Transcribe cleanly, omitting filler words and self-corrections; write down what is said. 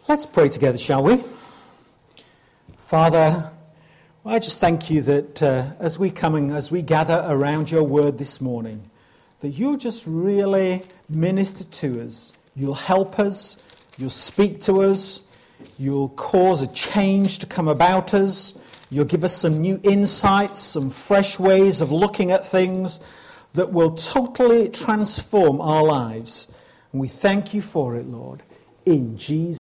Let's pray together, shall we? Father, I just thank you that as we gather around your word this morning, that you'll just really minister to us. You'll help us. You'll speak to us. You'll cause a change to come about us. You'll give us some new insights, some fresh ways of looking at things that will totally transform our lives. And we thank you for it, Lord, in Jesus'